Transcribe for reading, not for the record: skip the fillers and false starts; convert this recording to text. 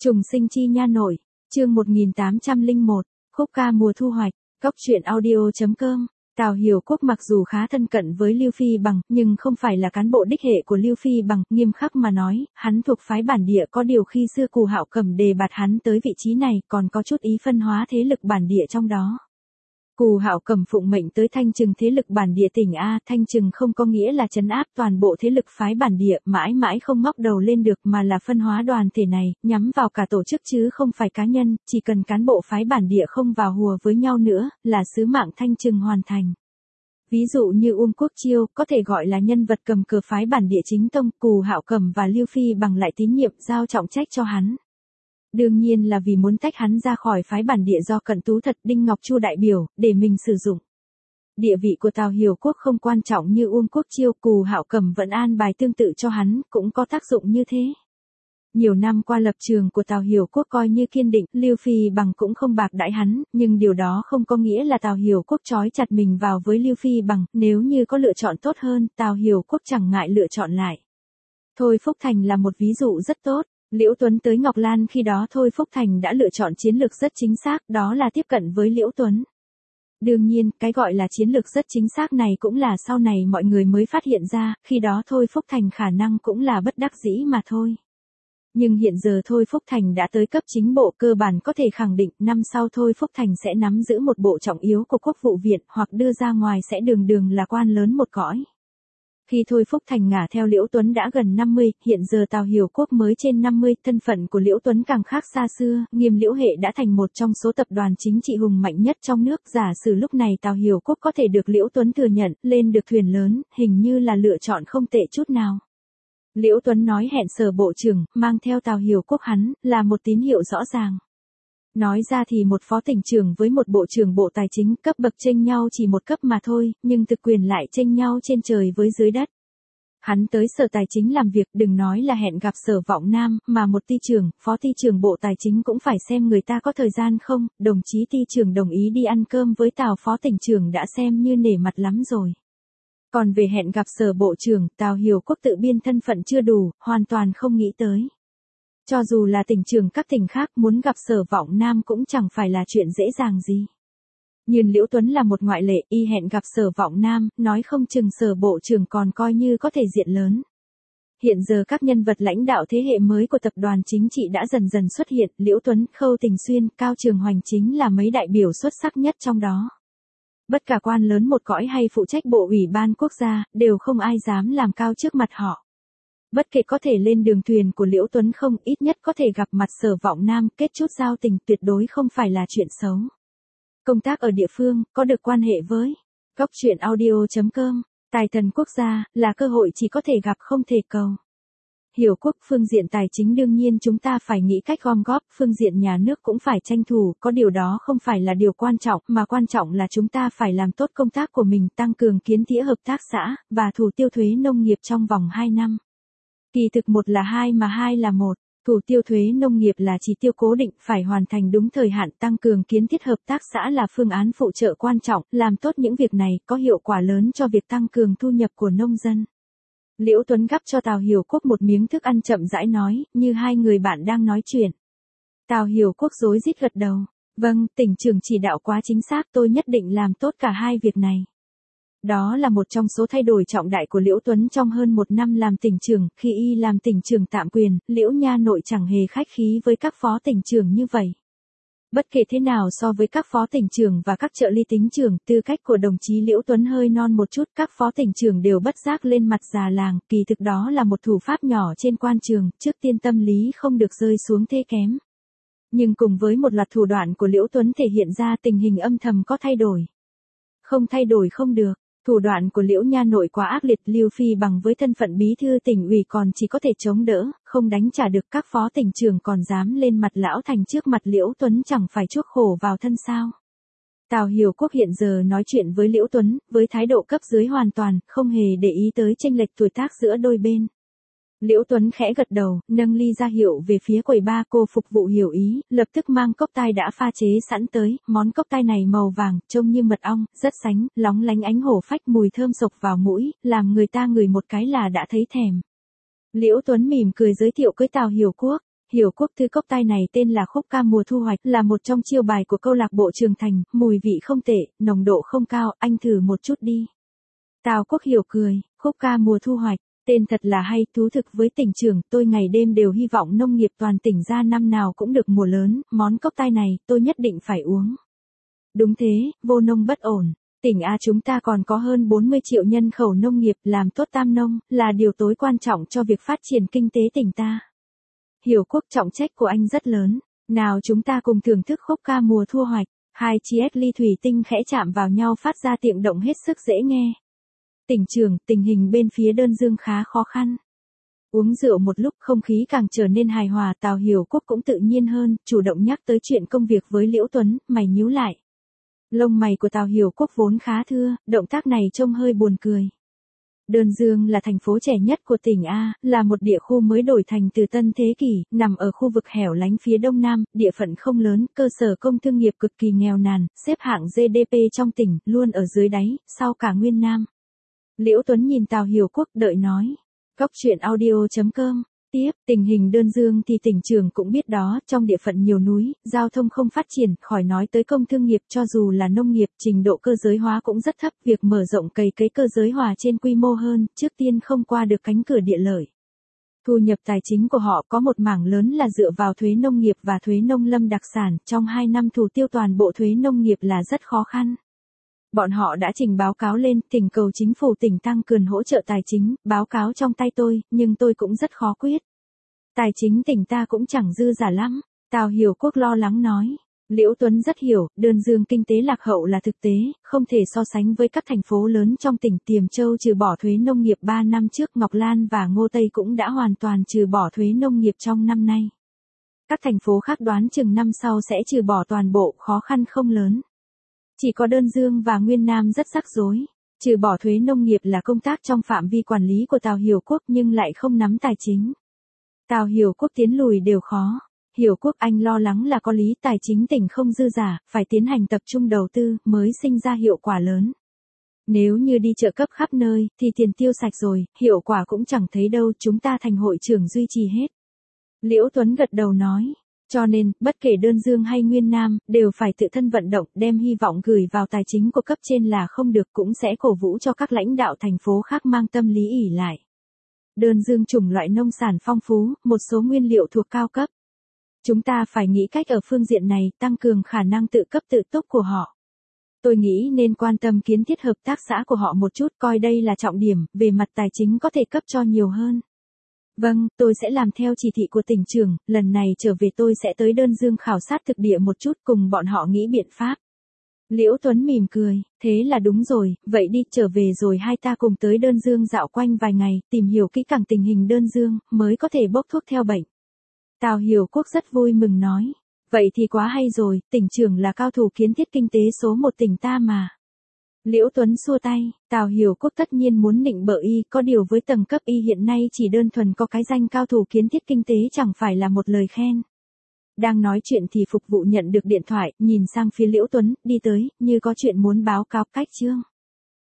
Trùng sinh chi nha nội, chương 1801, khúc ca mùa thu hoạch, góc truyện audio.com. Tào Hiểu Quốc mặc dù khá thân cận với Lưu Phi Bằng, nhưng không phải là cán bộ đích hệ của Lưu Phi Bằng, nghiêm khắc mà nói, hắn thuộc phái bản địa, có điều khi xưa Cù Hạo Cẩm đề bạt hắn tới vị trí này, còn có chút ý phân hóa thế lực bản địa trong đó. Cù Hạo Cẩm phụng mệnh tới thanh trừng thế lực bản địa tỉnh A, thanh trừng không có nghĩa là trấn áp toàn bộ thế lực phái bản địa, mãi mãi không ngóc đầu lên được, mà là phân hóa đoàn thể này, nhắm vào cả tổ chức chứ không phải cá nhân, chỉ cần cán bộ phái bản địa không vào hùa với nhau nữa, là sứ mạng thanh trừng hoàn thành. Ví dụ như Quốc Chiêu, có thể gọi là nhân vật cầm cờ phái bản địa chính tông, Cù Hạo Cẩm và Lưu Phi Bằng lại tín nhiệm giao trọng trách cho hắn. Đương nhiên là vì muốn tách hắn ra khỏi phái bản địa do Cận Tú Thật, Đinh Ngọc Chu đại biểu, để mình sử dụng. Địa vị của Tào Hiểu Quốc không quan trọng như Quốc Chiêu, Cù Hạo Cẩm vẫn an bài tương tự cho hắn, cũng có tác dụng như thế. Nhiều năm qua lập trường của Tào Hiểu Quốc coi như kiên định, Lưu Phi Bằng cũng không bạc đãi hắn, nhưng điều đó không có nghĩa là Tào Hiểu Quốc trói chặt mình vào với Lưu Phi Bằng, nếu như có lựa chọn tốt hơn, Tào Hiểu Quốc chẳng ngại lựa chọn lại. Thôi Phúc Thành là một ví dụ rất tốt. Liễu Tuấn tới Ngọc Lan khi đó Thôi Phúc Thành đã lựa chọn chiến lược rất chính xác, đó là tiếp cận với Liễu Tuấn. Đương nhiên, cái gọi là chiến lược rất chính xác này cũng là sau này mọi người mới phát hiện ra, khi đó Thôi Phúc Thành khả năng cũng là bất đắc dĩ mà thôi. Nhưng hiện giờ Thôi Phúc Thành đã tới cấp chính bộ, cơ bản có thể khẳng định năm sau Thôi Phúc Thành sẽ nắm giữ một bộ trọng yếu của Quốc vụ viện, hoặc đưa ra ngoài sẽ đường đường là quan lớn một cõi. Khi Thôi Phúc Thành ngả theo Liễu Tuấn đã gần 50, hiện giờ Tào Hiểu Quốc mới trên 50, thân phận của Liễu Tuấn càng khác xa xưa, Nghiêm Liễu hệ đã thành một trong số tập đoàn chính trị hùng mạnh nhất trong nước, giả sử lúc này Tào Hiểu Quốc có thể được Liễu Tuấn thừa nhận, lên được thuyền lớn, hình như là lựa chọn không tệ chút nào. Liễu Tuấn nói hẹn Sở Bộ trưởng, mang theo Tào Hiểu Quốc hắn, là một tín hiệu rõ ràng. Nói ra thì một phó tỉnh trưởng với một bộ trưởng bộ tài chính cấp bậc chênh nhau chỉ một cấp mà thôi, nhưng thực quyền lại chênh nhau trên trời với dưới đất. Hắn tới Sở Tài chính làm việc, đừng nói là hẹn gặp Sở Vọng Nam, mà một ty trưởng, phó ty trưởng bộ tài chính cũng phải xem người ta có thời gian không, đồng chí ty trưởng đồng ý đi ăn cơm với Tào phó tỉnh trưởng đã xem như nể mặt lắm rồi. Còn về hẹn gặp Sở Bộ trưởng, Tào Hiểu Quốc tự biên thân phận chưa đủ, hoàn toàn không nghĩ tới. Cho dù là tỉnh trưởng các tỉnh khác muốn gặp Sở Vọng Nam cũng chẳng phải là chuyện dễ dàng gì. Nhưng Liễu Tuấn là một ngoại lệ, y hẹn gặp Sở Vọng Nam, nói không chừng Sở Bộ trưởng còn coi như có thể diện lớn. Hiện giờ các nhân vật lãnh đạo thế hệ mới của tập đoàn chính trị đã dần dần xuất hiện, Liễu Tuấn, Khâu Tình Xuyên, Cao Trường Hoành chính là mấy đại biểu xuất sắc nhất trong đó. Bất cả quan lớn một cõi hay phụ trách bộ ủy ban quốc gia, đều không ai dám làm cao trước mặt họ. Bất kể có thể lên đường thuyền của Liễu Tuấn không, ít nhất có thể gặp mặt Sở Vọng Nam, kết chút giao tình, tuyệt đối không phải là chuyện xấu. Công tác ở địa phương, có được quan hệ với góc truyện audio.com, tài thần quốc gia, là cơ hội chỉ có thể gặp không thể cầu. Hiểu Quốc, phương diện tài chính đương nhiên chúng ta phải nghĩ cách gom góp, phương diện nhà nước cũng phải tranh thủ, có điều đó không phải là điều quan trọng, mà quan trọng là chúng ta phải làm tốt công tác của mình, tăng cường kiến thĩa hợp tác xã, và thủ tiêu thuế nông nghiệp trong vòng 2 năm. Kỳ thực 1 là 2 mà 2 là 1. Thủ tiêu thuế nông nghiệp là chỉ tiêu cố định, phải hoàn thành đúng thời hạn, tăng cường kiến thiết hợp tác xã là phương án phụ trợ quan trọng, làm tốt những việc này có hiệu quả lớn cho việc tăng cường thu nhập của nông dân. Liễu Tuấn gắp cho Tào Hiểu Quốc một miếng thức ăn chậm rãi nói, như hai người bạn đang nói chuyện. Tào Hiểu Quốc rối rít gật đầu, vâng, tỉnh trưởng chỉ đạo quá chính xác, tôi nhất định làm tốt cả hai việc này. Đó là một trong số thay đổi trọng đại của Liễu Tuấn trong hơn 1 năm làm tỉnh trưởng, khi y làm tỉnh trưởng tạm quyền, Liễu nha nội chẳng hề khách khí với các phó tỉnh trưởng như vậy. Bất kể thế nào so với các phó tỉnh trưởng và các trợ lý tỉnh trưởng, tư cách của đồng chí Liễu Tuấn hơi non một chút, các phó tỉnh trưởng đều bất giác lên mặt già làng, kỳ thực đó là một thủ pháp nhỏ trên quan trường, trước tiên tâm lý không được rơi xuống thê kém. Nhưng cùng với một loạt thủ đoạn của Liễu Tuấn thể hiện ra tình hình âm thầm có thay đổi. Không thay đổi không được. Thủ đoạn của Liễu nha nội quá ác liệt, Lưu Phi Bằng với thân phận bí thư tỉnh ủy còn chỉ có thể chống đỡ, không đánh trả được, các phó tỉnh trưởng còn dám lên mặt lão thành trước mặt Liễu Tuấn, chẳng phải chuốc khổ vào thân sao. Tào Hiểu Quốc hiện giờ nói chuyện với Liễu Tuấn, với thái độ cấp dưới hoàn toàn, không hề để ý tới chênh lệch tuổi tác giữa đôi bên. Liễu Tuấn khẽ gật đầu, nâng ly ra hiệu về phía quầy ba, cô phục vụ hiểu ý, lập tức mang cốc tai đã pha chế sẵn tới, món cốc tai này màu vàng, trông như mật ong, rất sánh, lóng lánh ánh hổ phách, mùi thơm sộc vào mũi, làm người ta ngửi một cái là đã thấy thèm. Liễu Tuấn mỉm cười giới thiệu với Tào Hiểu Quốc. Hiểu Quốc thư cốc tai này tên là khúc ca mùa thu hoạch, là một trong chiêu bài của câu lạc bộ Trường Thành, mùi vị không tệ, nồng độ không cao, anh thử một chút đi. Tào Quốc Hiểu cười, khúc ca mùa thu hoạch, tên thật là hay, thú thực với tỉnh trưởng, tôi ngày đêm đều hy vọng nông nghiệp toàn tỉnh ra năm nào cũng được mùa lớn, món cốc tai này, tôi nhất định phải uống. Đúng thế, vô nông bất ổn. Tỉnh A chúng ta còn có hơn 40 triệu nhân khẩu nông nghiệp, làm tốt tam nông, là điều tối quan trọng cho việc phát triển kinh tế tỉnh ta. Hiểu Quốc, trọng trách của anh rất lớn, nào chúng ta cùng thưởng thức khúc ca mùa thu hoạch. Hai chiếc ly thủy tinh khẽ chạm vào nhau phát ra tiếng động hết sức dễ nghe. Tỉnh trưởng, tình hình bên phía Đơn Dương khá khó khăn. Uống rượu một lúc không khí càng trở nên hài hòa, Tào Hiểu Quốc cũng tự nhiên hơn, chủ động nhắc tới chuyện công việc với Liễu Tuấn, mày nhíu lại. Lông mày của Tào Hiểu Quốc vốn khá thưa, động tác này trông hơi buồn cười. Đơn Dương là thành phố trẻ nhất của tỉnh A, là một địa khu mới đổi thành từ tân thế kỷ, nằm ở khu vực hẻo lánh phía đông nam, địa phận không lớn, cơ sở công thương nghiệp cực kỳ nghèo nàn, xếp hạng GDP trong tỉnh, luôn ở dưới đáy, sau cả Nguyên Nam. Liễu Tuấn nhìn Tào Hiểu Quốc đợi nói. Góc truyện audio.com. Tiếp, tình hình Đơn Dương thì tỉnh trưởng cũng biết đó, trong địa phận nhiều núi, giao thông không phát triển, khỏi nói tới công thương nghiệp, cho dù là nông nghiệp, trình độ cơ giới hóa cũng rất thấp, việc mở rộng cày cấy cơ giới hóa trên quy mô hơn, trước tiên không qua được cánh cửa địa lợi. Thu nhập tài chính của họ có một mảng lớn là dựa vào thuế nông nghiệp và thuế nông lâm đặc sản, trong 2 năm thủ tiêu toàn bộ thuế nông nghiệp là rất khó khăn. Bọn họ đã trình báo cáo lên, thỉnh cầu chính phủ tỉnh tăng cường hỗ trợ tài chính, báo cáo trong tay tôi, nhưng tôi cũng rất khó quyết. Tài chính tỉnh ta cũng chẳng dư giả lắm, Tào Hiểu Quốc lo lắng nói. Liễu Tuấn rất hiểu, Đơn Dương kinh tế lạc hậu là thực tế, không thể so sánh với các thành phố lớn trong tỉnh. Tiềm Châu trừ bỏ thuế nông nghiệp 3 năm trước, Ngọc Lan và Ngô Tây cũng đã hoàn toàn trừ bỏ thuế nông nghiệp trong năm nay. Các thành phố khác đoán chừng năm sau sẽ trừ bỏ toàn bộ, khó khăn không lớn. Chỉ có Đơn Dương và Nguyên Nam rất rắc rối. Trừ bỏ thuế nông nghiệp là công tác trong phạm vi quản lý của Tào Hiểu Quốc nhưng lại không nắm tài chính. Tào Hiểu Quốc tiến lùi đều khó. Hiểu Quốc, anh lo lắng là có lý, tài chính tỉnh không dư giả, phải tiến hành tập trung đầu tư mới sinh ra hiệu quả lớn. Nếu như đi trợ cấp khắp nơi thì tiền tiêu sạch rồi, hiệu quả cũng chẳng thấy đâu, chúng ta thành hội trưởng duy trì hết. Liễu Tuấn gật đầu nói. Cho nên, bất kể Đơn Dương hay Nguyên Nam, đều phải tự thân vận động, đem hy vọng gửi vào tài chính của cấp trên là không được, cũng sẽ cổ vũ cho các lãnh đạo thành phố khác mang tâm lý ỷ lại. Đơn Dương chủng loại nông sản phong phú, một số nguyên liệu thuộc cao cấp. Chúng ta phải nghĩ cách ở phương diện này, tăng cường khả năng tự cấp tự túc của họ. Tôi nghĩ nên quan tâm kiến thiết hợp tác xã của họ một chút, coi đây là trọng điểm, về mặt tài chính có thể cấp cho nhiều hơn. Vâng, tôi sẽ làm theo chỉ thị của tỉnh trưởng, lần này trở về tôi sẽ tới Đơn Dương khảo sát thực địa một chút, cùng bọn họ nghĩ biện pháp. Liễu Tuấn mỉm cười, thế là đúng rồi, vậy đi, trở về rồi hai ta cùng tới Đơn Dương dạo quanh vài ngày, tìm hiểu kỹ càng tình hình Đơn Dương, mới có thể bốc thuốc theo bệnh. Tào Hiểu Quốc rất vui mừng nói, vậy thì quá hay rồi, tỉnh trưởng là cao thủ kiến thiết kinh tế số 1 tỉnh ta mà. Liễu Tuấn xua tay, Tào Hiểu Quốc tất nhiên muốn nịnh bợ y, có điều với tầng cấp y hiện nay chỉ đơn thuần có cái danh cao thủ kiến thiết kinh tế chẳng phải là một lời khen. Đang nói chuyện thì phục vụ nhận được điện thoại, nhìn sang phía Liễu Tuấn, đi tới, như có chuyện muốn báo cáo. Cách chương